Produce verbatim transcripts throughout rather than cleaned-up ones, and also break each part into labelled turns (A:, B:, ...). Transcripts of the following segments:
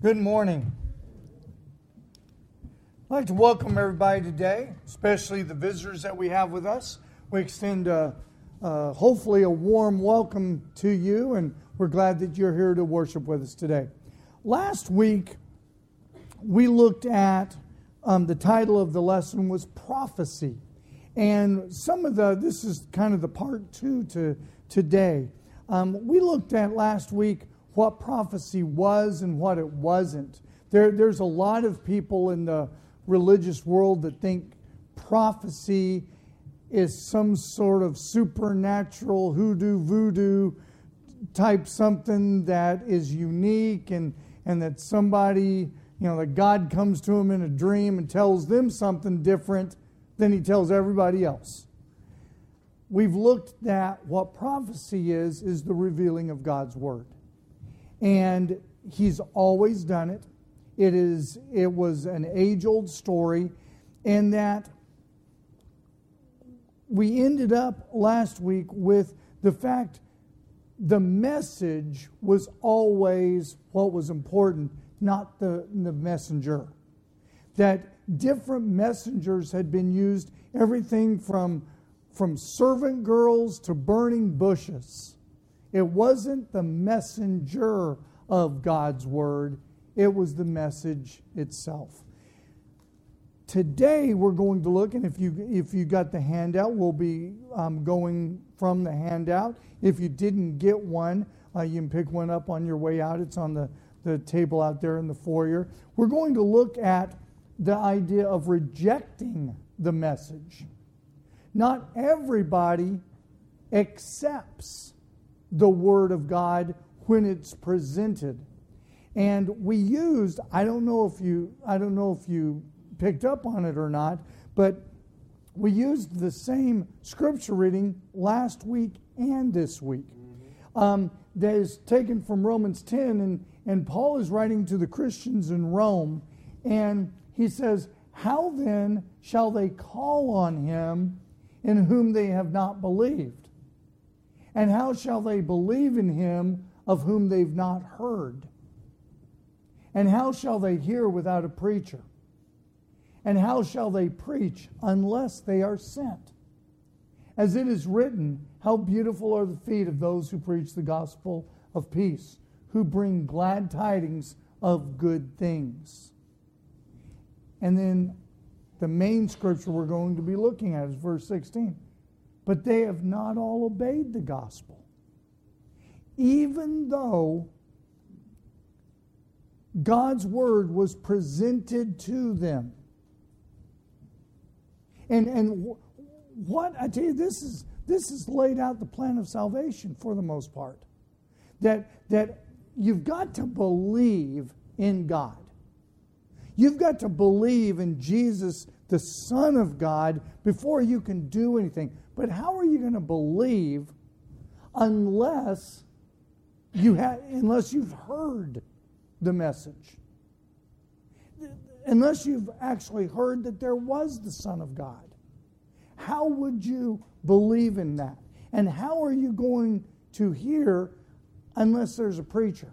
A: Good morning. I'd like to welcome everybody today, especially the visitors that we have with us. We extend a, uh, hopefully a warm welcome to you, and we're glad that you're here to worship with us today. Last week, we looked at, um, the title of the lesson was Prophecy. And some of the, this is kind of the part two to today. Um, we looked at last week what prophecy was and what it wasn't. There, there's a lot of people in the religious world that think prophecy is some sort of supernatural hoodoo voodoo type something that is unique and, and that somebody, you know, that God comes to them in a dream and tells them something different than he tells everybody else. We've looked at what prophecy is, is the revealing of God's Word. And he's always done it. It is. It was an age-old story, and that we ended up last week with the fact the message was always what was important, not the, the messenger. That different messengers had been used, everything from, from servant girls to burning bushes. It wasn't the messenger of God's Word. It was the message itself. Today we're going to look, and if you if you got the handout, we'll be um, going from the handout. If you didn't get one, uh, you can pick one up on your way out. It's on the, the table out there in the foyer. We're going to look at the idea of rejecting the message. Not everybody accepts the Word of God when it's presented. And we used, I don't know if you I don't know if you picked up on it or not, but we used the same scripture reading last week and this week. Mm-hmm. Um, that is taken from Romans ten, and, and Paul is writing to the Christians in Rome, and he says, "How then shall they call on him in whom they have not believed? And how shall they believe in him of whom they've not heard? And how shall they hear without a preacher? And how shall they preach unless they are sent? As it is written, how beautiful are the feet of those who preach the gospel of peace, who bring glad tidings of good things." And then the main scripture we're going to be looking at is verse sixteen. "But they have not all obeyed the gospel, even though God's Word was presented to them." And and what I tell you, this is this is laid out the plan of salvation for the most part. That that you've got to believe in God. You've got to believe in Jesus, the Son of God, before you can do anything. But how are you going to believe unless you have, unless you've heard the message? Unless you've actually heard that there was the Son of God. How would you believe in that? And how are you going to hear unless there's a preacher?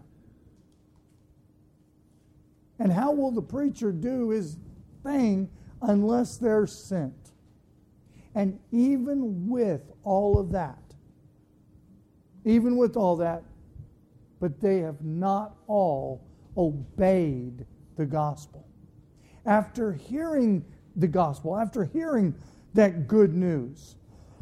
A: And how will the preacher do his thing unless they're sent? And even with all of that, even with all that, but they have not all obeyed the gospel. After hearing the gospel, after hearing that good news,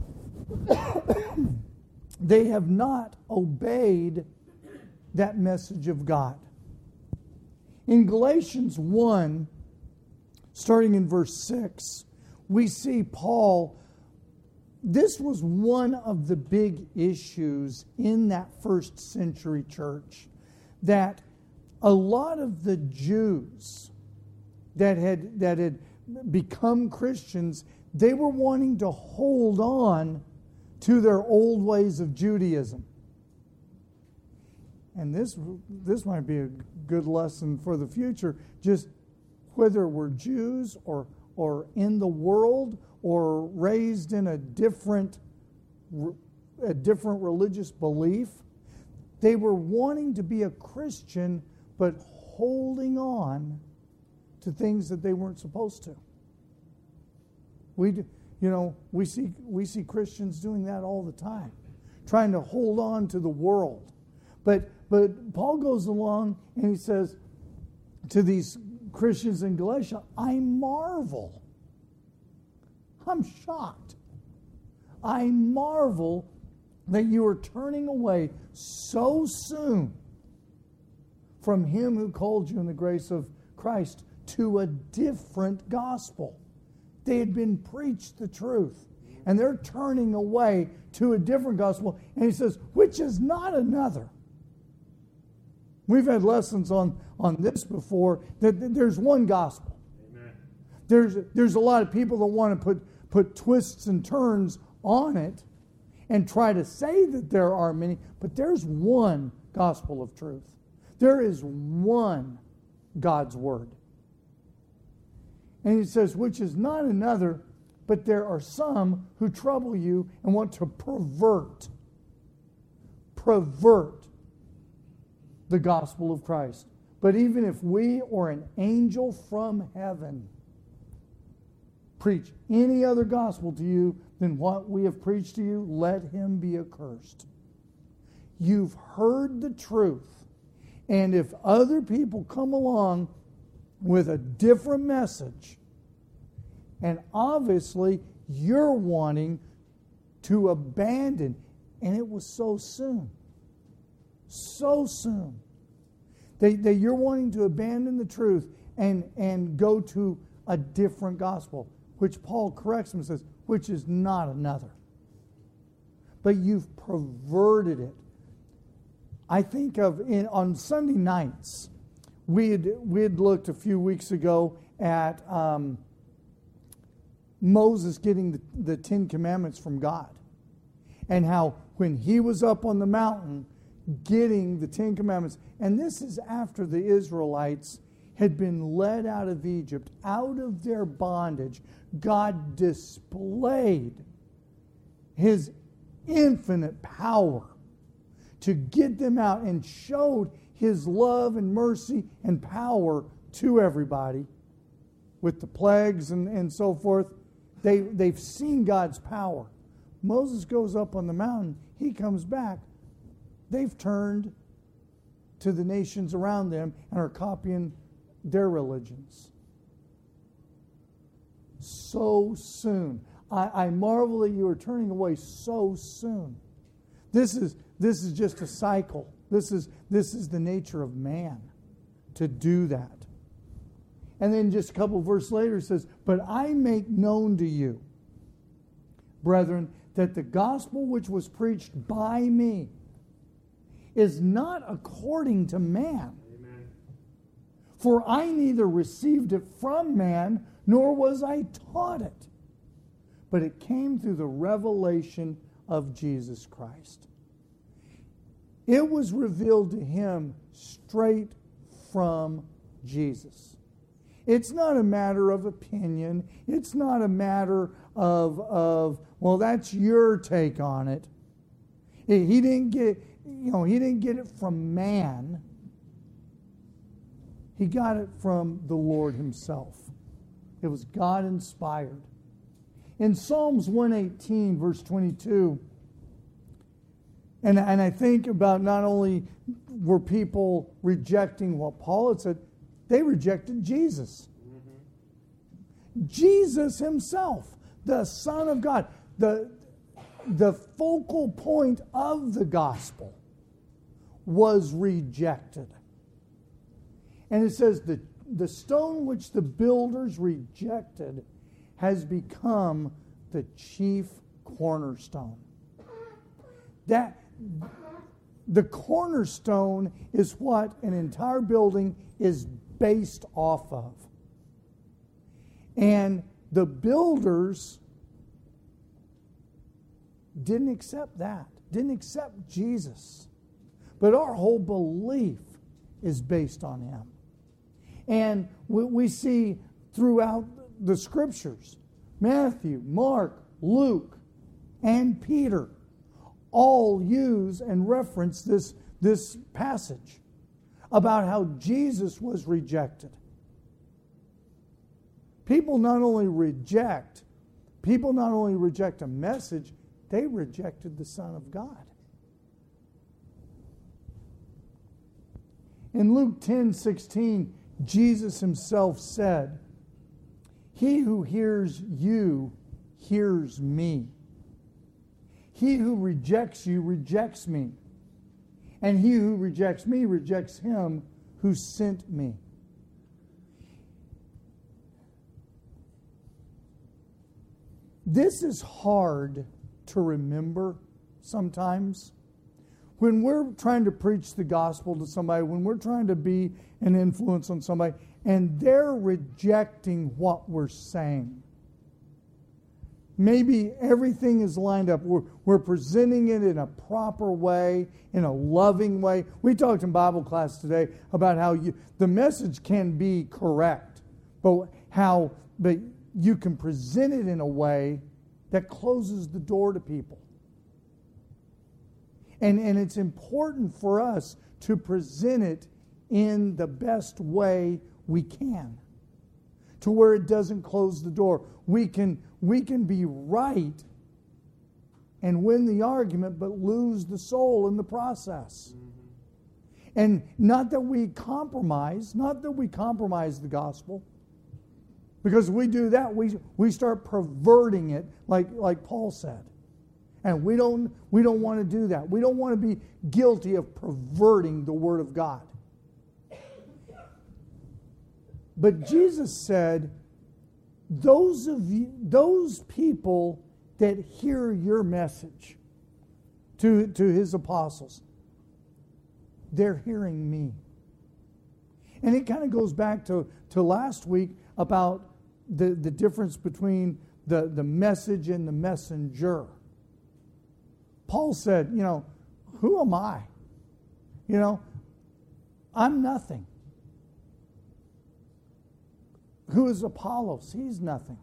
A: they have not obeyed that message of God. In Galatians one, starting in verse six, we see Paul. This was one of the big issues in that first century church, that a lot of the Jews that had that had become Christians, they were wanting to hold on to their old ways of Judaism. And this this might be a good lesson for the future, just whether we're Jews or or in the world or raised in a different a different religious belief. They were wanting to be a Christian, but holding on to things that they weren't supposed to. We, you know, we see we see Christians doing that all the time, trying to hold on to the world. But but Paul goes along and he says to these Christians in Galatia, I marvel. I'm shocked. I marvel that you are turning away so soon from him who called you in the grace of Christ to a different gospel. They had been preached the truth, and they're turning away to a different gospel. And he says, which is not another. We've had lessons on, on this before, that there's one gospel. Amen. There's, there's a lot of people that want to put, put twists and turns on it and try to say that there are many, but there's one gospel of truth. There is one God's word. And he says, which is not another, but there are some who trouble you and want to pervert, pervert the gospel of Christ. But even if we or an angel from heaven preach any other gospel to you than what we have preached to you, let him be accursed. You've heard the truth. And if other people come along with a different message, and obviously you're wanting to abandon, and it was so soon, so soon, that, that you're wanting to abandon the truth and, and go to a different gospel, which Paul corrects him and says, which is not another. But you've perverted it. I think of in, on Sunday nights, we had, we had looked a few weeks ago at um, Moses getting the, the Ten Commandments from God. And how when he was up on the mountain getting the Ten Commandments, and this is after the Israelites had been led out of Egypt, out of their bondage, God displayed his infinite power to get them out and showed his love and mercy and power to everybody with the plagues and, and so forth. They, they've seen God's power. Moses goes up on the mountain. He comes back. They've turned to the nations around them and are copying their religions. So soon. I, I marvel that you are turning away so soon. This is This is just a cycle. This is, this is the nature of man to do that. And then just a couple verses later it says, but I make known to you, brethren, that the gospel which was preached by me is not according to man. Amen. For I neither received it from man, nor was I taught it, but it came through the revelation of Jesus Christ. It was revealed to him straight from Jesus. It's not a matter of opinion. It's not a matter of, of well, that's your take on it. He didn't get, you know, he didn't get it from man. He got it from the Lord himself. It was God inspired. In Psalms one eighteen, verse twenty-two, And, and I think about not only were people rejecting what Paul had said, they rejected Jesus. Mm-hmm. Jesus himself, the Son of God, the, the focal point of the gospel, was rejected. And it says, the, the stone which the builders rejected has become the chief cornerstone. That the cornerstone is what an entire building is based off of. And the builders didn't accept that, didn't accept Jesus. But our whole belief is based on him. And we, we see throughout the scriptures, Matthew, Mark, Luke, and Peter all use and reference this, this passage about how Jesus was rejected. People not only reject, people not only reject a message, they rejected the Son of God. In Luke ten sixteen, Jesus himself said, "He who hears you hears me. He who rejects you rejects me. And he who rejects me rejects him who sent me." This is hard to remember sometimes. When we're trying to preach the gospel to somebody, when we're trying to be an influence on somebody, and they're rejecting what we're saying. Maybe everything is lined up. We're, we're presenting it in a proper way, in a loving way. We talked in Bible class today about how you, the message can be correct, but how but you can present it in a way that closes the door to people. And, and it's important for us to present it in the best way we can, to where it doesn't close the door. We can, we can be right and win the argument, but lose the soul in the process. Mm-hmm. And not that we compromise, not that we compromise the gospel, because if we do that, we, we start perverting it, like, like Paul said. And we don't, we don't want to do that. We don't want to be guilty of perverting the Word of God. But Jesus said, those of you, those people that hear your message to, to his apostles, they're hearing me. And it kind of goes back to, to last week about the, the difference between the, the message and the messenger. Paul said, you know, who am I? You know, I'm nothing. Who is Apollos? He's nothing.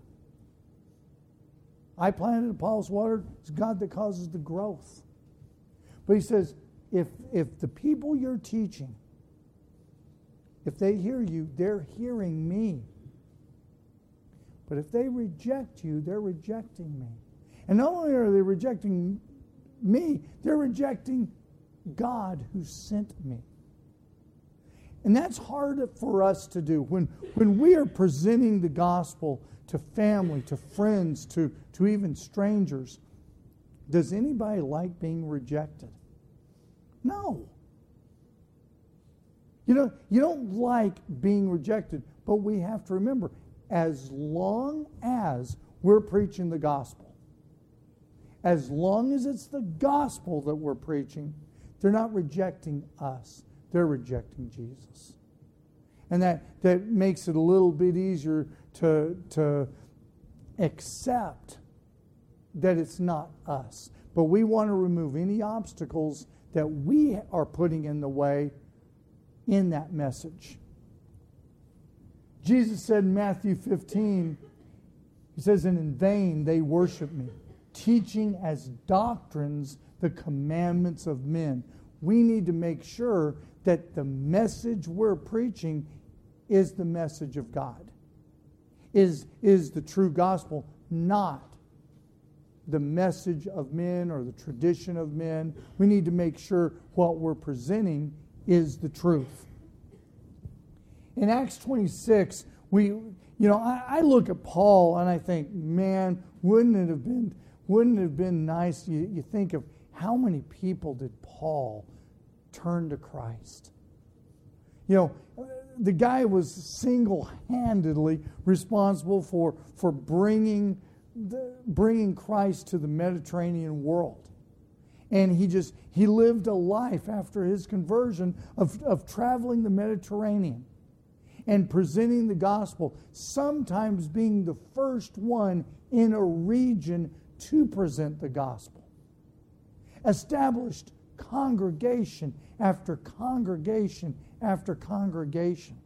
A: I planted, Apollos watered. It's God that causes the growth. But he says, if, if the people you're teaching, if they hear you, they're hearing me. But if they reject you, they're rejecting me. And not only are they rejecting me, they're rejecting God who sent me. And that's hard for us to do. When, when we are presenting the gospel to family, to friends, to, to even strangers, does anybody like being rejected? No. You know, you don't like being rejected, but we have to remember, as long as we're preaching the gospel, as long as it's the gospel that we're preaching, they're not rejecting us. They're rejecting Jesus. And that, that makes it a little bit easier to, to accept that it's not us. But we want to remove any obstacles that we are putting in the way in that message. Jesus said in Matthew fifteen, he says, "And in vain they worship me, teaching as doctrines the commandments of men." We need to make sure that the message we're preaching is the message of God, is, is the true gospel, not the message of men or the tradition of men. We need to make sure what we're presenting is the truth. In Acts twenty-six, we, you know, I, I look at Paul and I think, man, wouldn't it have been, wouldn't it have been nice? You, you think of how many people did Paul turn to Christ? You know, the guy was single-handedly responsible for, for bringing, the, bringing Christ to the Mediterranean world. And he just, he lived a life after his conversion of, of traveling the Mediterranean and presenting the gospel, sometimes being the first one in a region to present the gospel. Established congregation after congregation after congregation.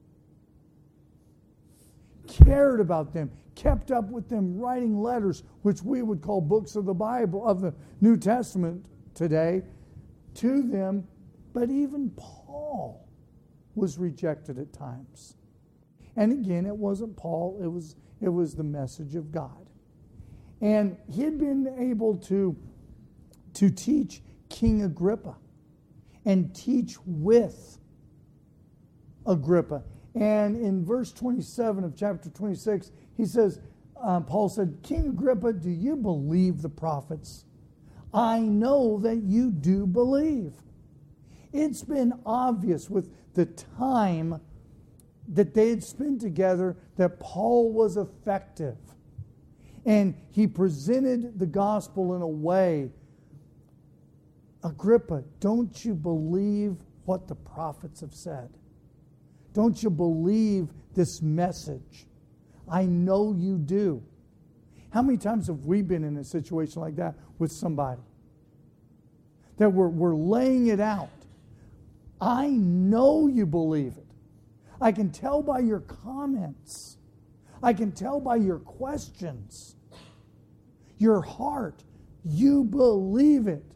A: Cared about them, kept up with them, writing letters, which we would call books of the Bible, of the New Testament today, to them. But even Paul was rejected at times. And again, it wasn't Paul, it was it was the message of God. And he had been able to, to teach King Agrippa and teach with Agrippa. And in verse twenty-seven of chapter twenty-six, he says, uh, Paul said, King Agrippa, do you believe the prophets? I know that you do believe. It's been obvious with the time that they had spent together that Paul was effective. And he presented the gospel in a way, Agrippa, don't you believe what the prophets have said? Don't you believe this message? I know you do. How many times have we been in a situation like that with somebody? That we're, we're laying it out. I know you believe it. I can tell by your comments. I can tell by your questions. Your heart. You believe it.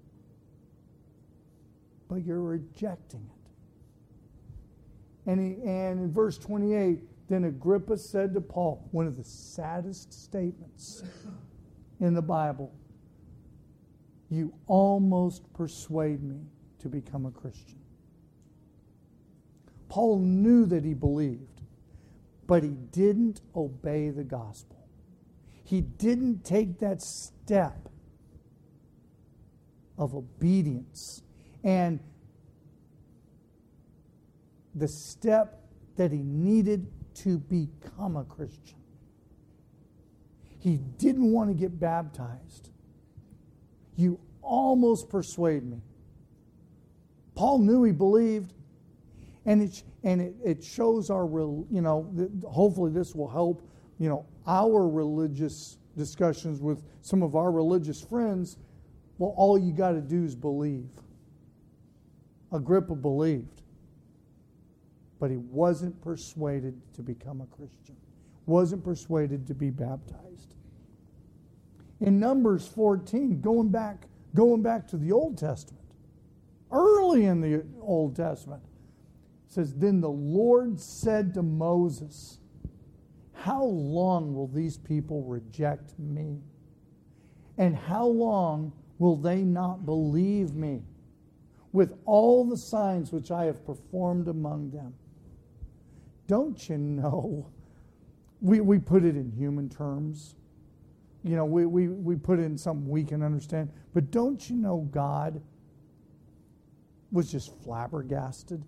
A: But you're rejecting it. And, he, and in verse twenty-eight, then Agrippa said to Paul, one of the saddest statements in the Bible, you almost persuade me to become a Christian. Paul knew that he believed, but he didn't obey the gospel. He didn't take that step of obedience and the step that he needed to become a Christian. He didn't want to get baptized. You almost persuade me. Paul knew he believed, and it and it, it shows our, you know, hopefully this will help, you know, our religious discussions with some of our religious friends. Well, all you got to do is believe. Agrippa believed, but he wasn't persuaded to become a Christian. Wasn't persuaded to be baptized. In Numbers fourteen, going back, going back to the Old Testament, early in the Old Testament, it says, then the Lord said to Moses, how long will these people reject me? And how long will they not believe me with all the signs which I have performed among them? Don't you know? We, we put it in human terms. You know, we, we, we put it in something we can understand. But don't you know God was just flabbergasted?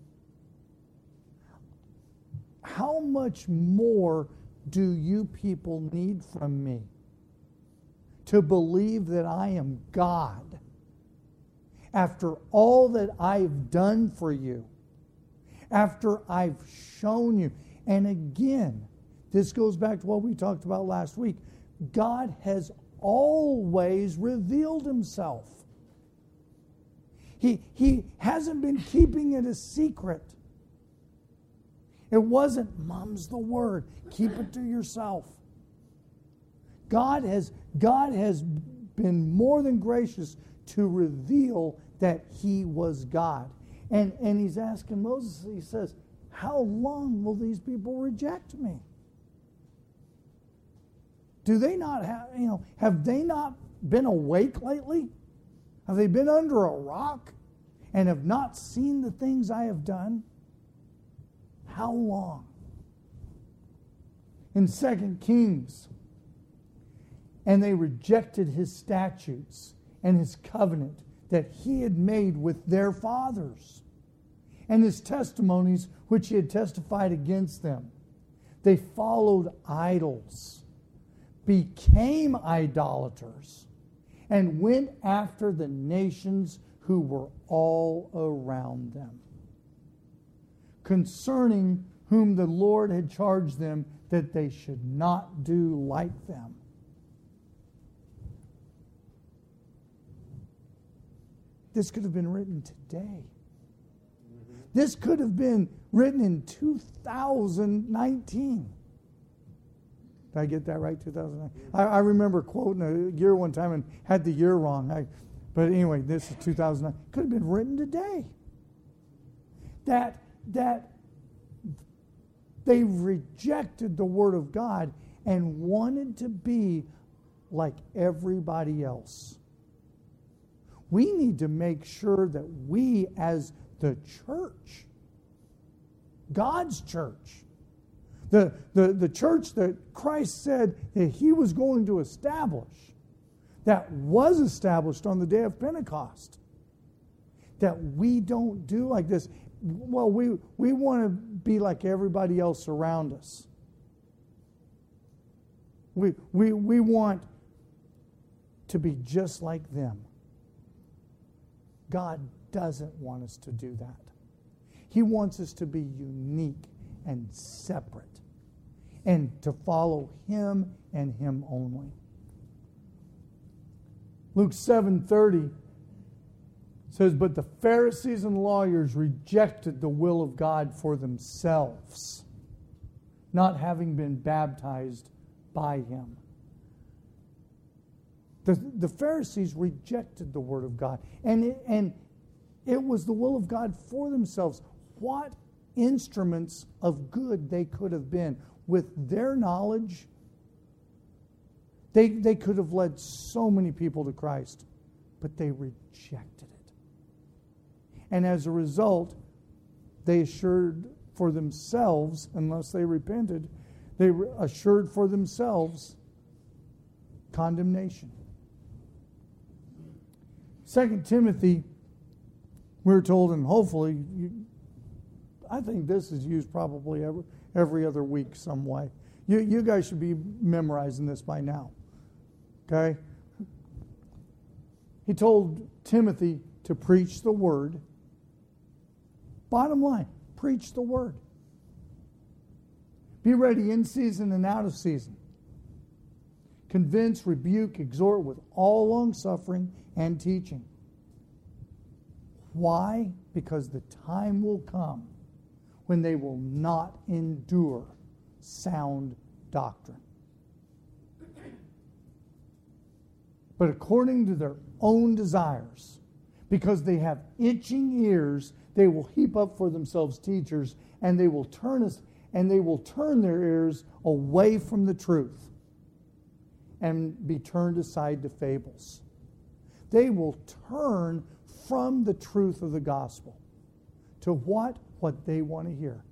A: How much more do you people need from me to believe that I am God after all that I've done for you, after I've shown you? And again, this goes back to what we talked about last week. God has always revealed himself. He, he hasn't been keeping it a secret. It wasn't, mum's the word, keep it to yourself. God has, God has been more than gracious to reveal that he was God. And, and he's asking Moses, he says, how long will these people reject me? Do they not have, you know, have they not been awake lately? Have they been under a rock and have not seen the things I have done? How long? In Second Kings, and they rejected his statutes and his covenant that he had made with their fathers, and his testimonies which he had testified against them. They followed idols, became idolaters, and went after the nations who were all around them, concerning whom the Lord had charged them that they should not do like them. This could have been written today. Mm-hmm. This could have been written in two thousand nineteen. Did I get that right? two thousand nine. I, I remember quoting a year one time and had the year wrong. I, but anyway, this is two thousand nine. Could have been written today. That that They rejected the Word of God and wanted to be like everybody else. We need to make sure that we, as the church, God's church, the, the, the church that Christ said that He was going to establish, that was established on the day of Pentecost, that we don't do like this. Well, we, we want to be like everybody else around us. We, we, we want to be just like them. God doesn't want us to do that. He wants us to be unique and separate and to follow Him and Him only. Luke seven thirty says, "But the Pharisees and lawyers rejected the will of God for themselves, not having been baptized by Him." The, the Pharisees rejected the Word of God. And it, and it was the will of God for themselves. What instruments of good they could have been. With their knowledge, they, they could have led so many people to Christ. But they rejected it. And as a result, they assured for themselves, unless they repented, they assured for themselves condemnation. Second Timothy, we're told, and hopefully, you, I think this is used probably every, every other week some way. You, you guys should be memorizing this by now. Okay? He told Timothy to preach the word. Bottom line, preach the word. Be ready in season and out of season. Convince, rebuke, exhort with all long-suffering and teaching. Why? Because the time will come when they will not endure sound doctrine, but according to their own desires, because they have itching ears, they will heap up for themselves teachers, and they will turn us, and they will turn their ears away from the truth and be turned aside to fables. They will turn from the truth of the gospel to what? What they want to hear.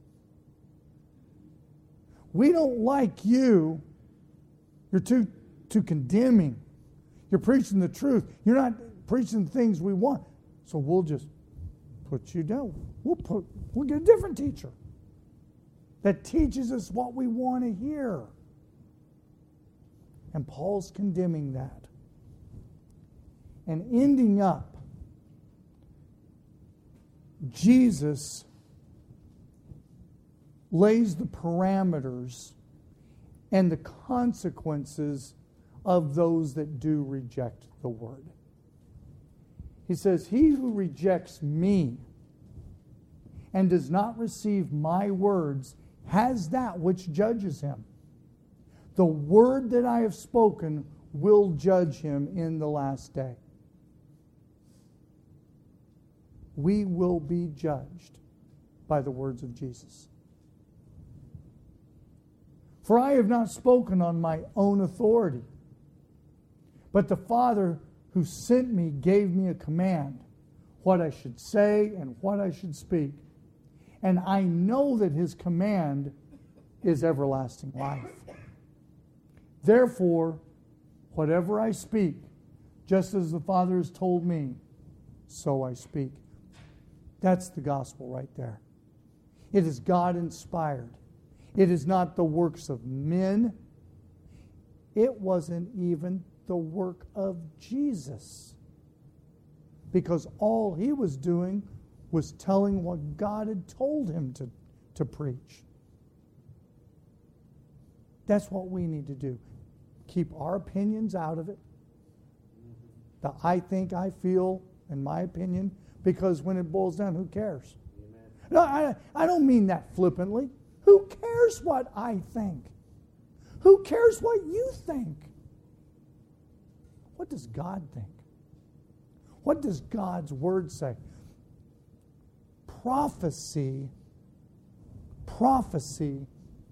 A: We don't like you. You're too, too condemning. You're preaching the truth. You're not preaching things we want. So we'll just put you down. We'll put we'll get a different teacher that teaches us what we want to hear. And Paul's condemning that. And ending up, Jesus lays the parameters and the consequences of those that do reject the word. He says, "He who rejects me and does not receive my words has that which judges him. The word that I have spoken will judge him in the last day." We will be judged by the words of Jesus. "For I have not spoken on my own authority, but the Father who sent me gave me a command, what I should say and what I should speak. And I know that His command is everlasting life. Therefore, whatever I speak, just as the Father has told me, so I speak." That's the gospel right there. It is God-inspired. It is not the works of men. It wasn't even the work of Jesus. Because all He was doing was telling what God had told Him to, to preach. That's what we need to do. Keep our opinions out of it. The I think, I feel, and my opinion, because when it boils down, who cares? Amen. No, I, I don't mean that flippantly. Who cares what I think? Who cares what you think? What does God think? What does God's Word say? Prophecy prophecy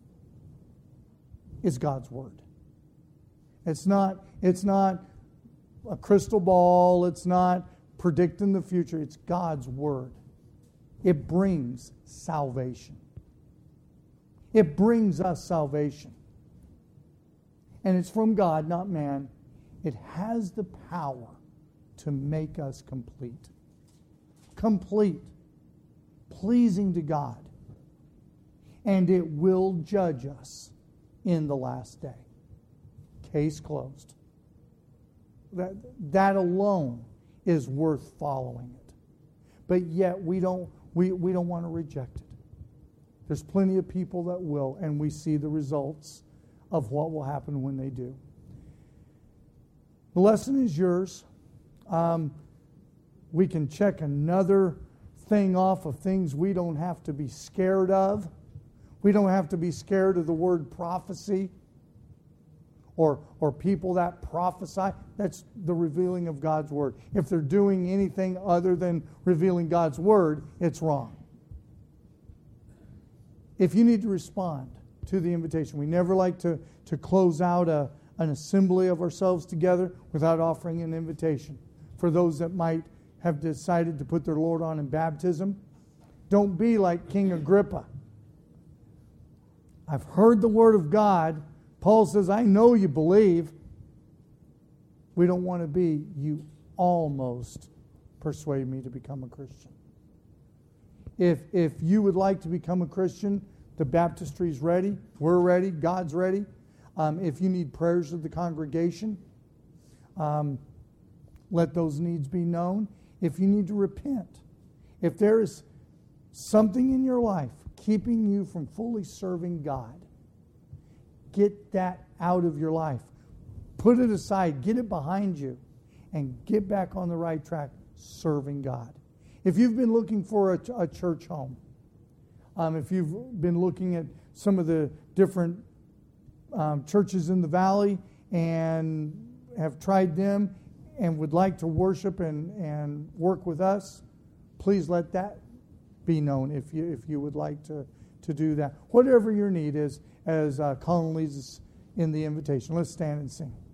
A: is God's word. It's not, it's not a crystal ball. It's not predicting the future. It's God's word. It brings salvation. It brings us salvation. And it's from God, not man. It has the power to make us complete. Complete. Pleasing to God. And it will judge us in the last day. Case closed. That, that alone is worth following it. But yet we don't, we, we don't want to reject it. There's plenty of people that will, and we see the results of what will happen when they do. The lesson is yours. Um, we can check another thing off of things we don't have to be scared of. We don't have to be scared of the word prophecy or, or people that prophesy. That's the revealing of God's word. If they're doing anything other than revealing God's word, it's wrong. If you need to respond to the invitation, we never like to, to close out a, an assembly of ourselves together without offering an invitation. For those that might have decided to put their Lord on in baptism, don't be like King Agrippa. I've heard the word of God. Paul says, I know you believe. We don't want to be, you almost persuade me to become a Christian. If, if you would like to become a Christian, the baptistry's ready. We're ready. God's ready. Um, if you need prayers of the congregation, um, let those needs be known. If you need to repent, if there is something in your life keeping you from fully serving God, get that out of your life. Put it aside. Get it behind you. And get back on the right track, serving God. If you've been looking for a, a church home, um, if you've been looking at some of the different um, churches in the valley and have tried them and would like to worship and, and work with us, please let that be known if you if you would like to, to do that. Whatever your need is, as uh, Colin leads us in the invitation. Let's stand and sing.